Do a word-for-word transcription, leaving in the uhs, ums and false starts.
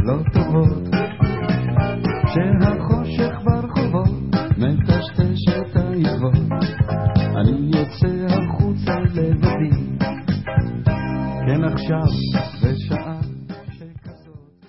לא טובות, שהחושך ברחובות מטשטש את העקבות, אני יוצא החוצה לבדי, כן עכשיו